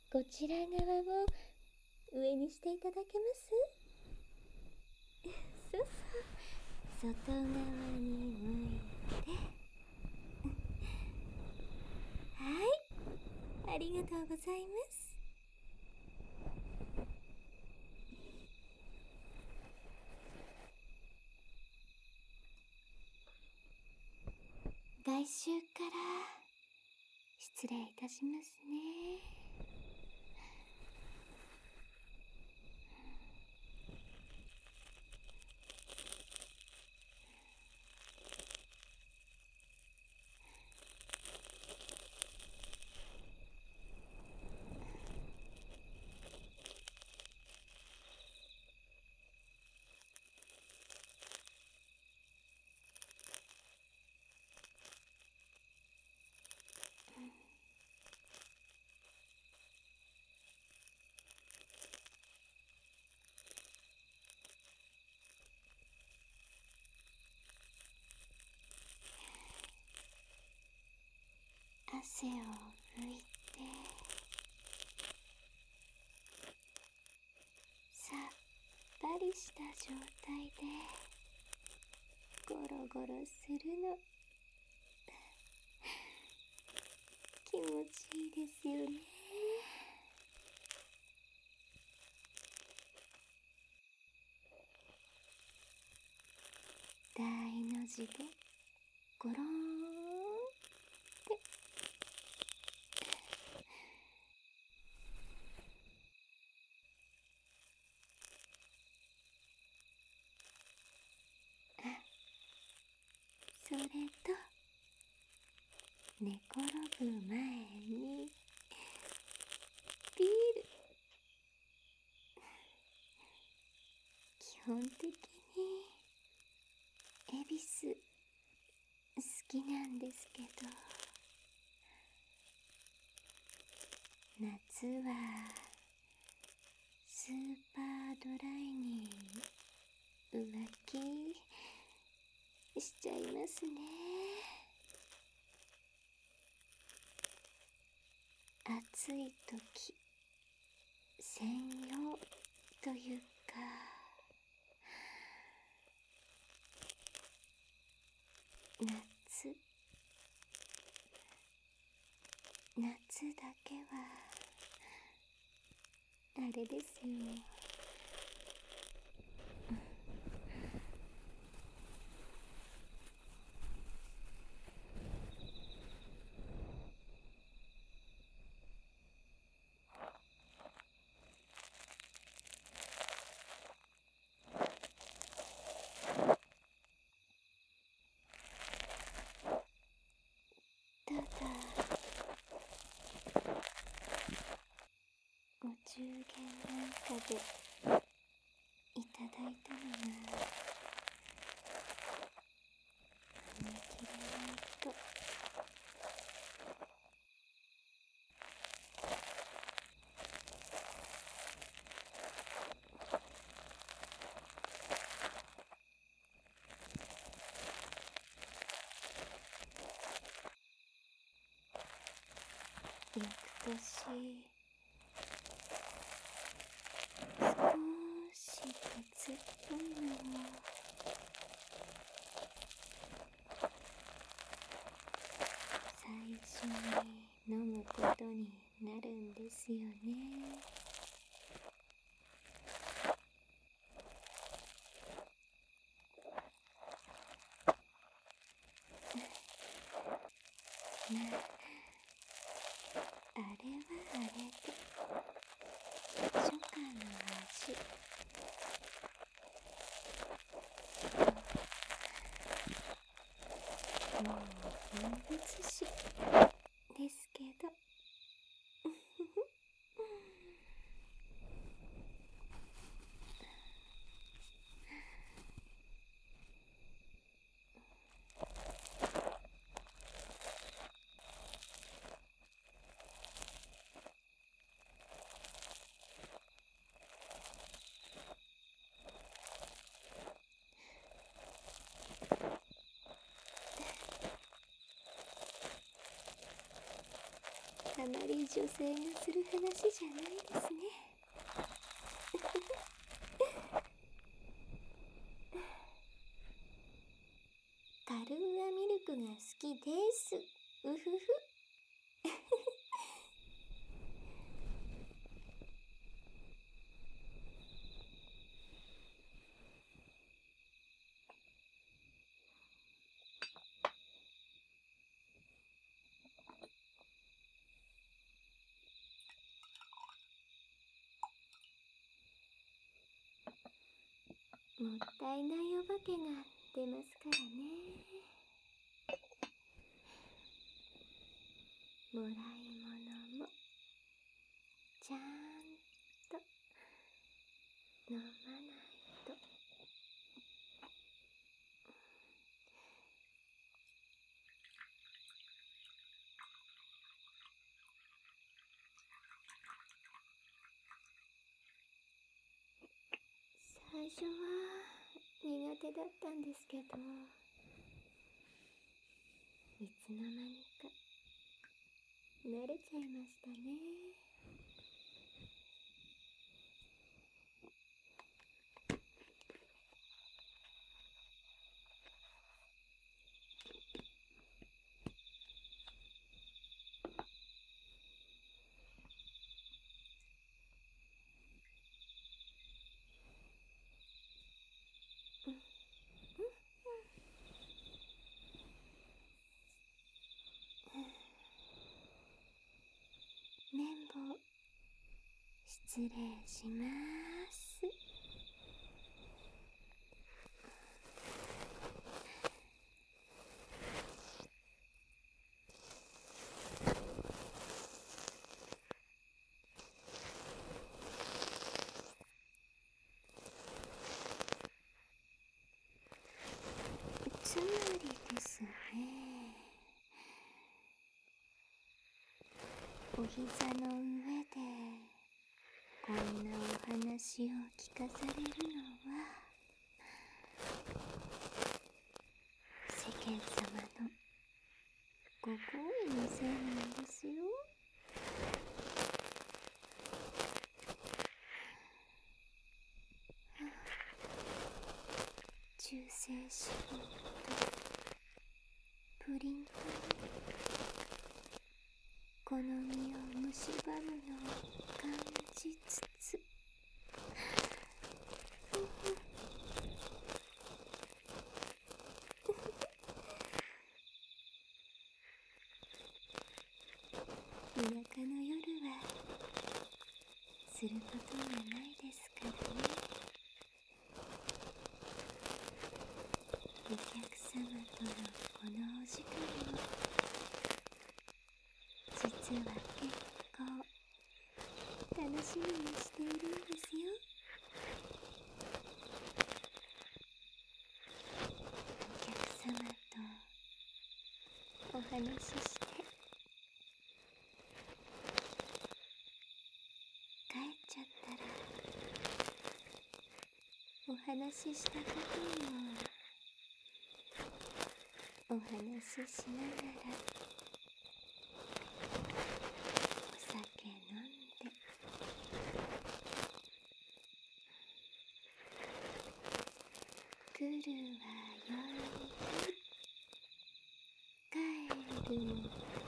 こちら側を上にしていただけます？そうそう、外側に向いて。はい、ありがとうございます。来週から失礼いたしますね。汗を拭いて、さっぱりした状態でゴロゴロするの気持ちいいですよね。大の字でゴローンって。それと寝転ぶ前にビール。基本的に恵比寿好きなんですけど、夏はスーパードライに浮気しちゃいますね。暑い時専用というか、夏だけはあれですよ。ただお中元なんかでいただいたのが見切れないと。翌年少し鉄っぽいのを最初に飲むことになるんですよね。まあ、あれはあれで初夏の味。もう風物詩ですけど。 女性がする話じゃないですね。カルーアミルクが好きです。うふふ。もったいないお化けが出ますからね。もらい物もちゃんと飲まないと。最初は苦手だったんですけど、いつの間にか慣れちゃいましたね。綿棒失礼します。つまりですね、お膝の上でこんなお話を聞かされるのは世間様のご好意のせいなんですよ。中性脂肪とプリン体好みを蝕むのを感じつつ、田舎の夜はすることがないですからね。お客様とのこのお時間も実は結構楽しみにしているんですよ。お客様とお話しして帰っちゃったら、お話ししたこともお話ししながらお酒飲んで、来るはよい帰るも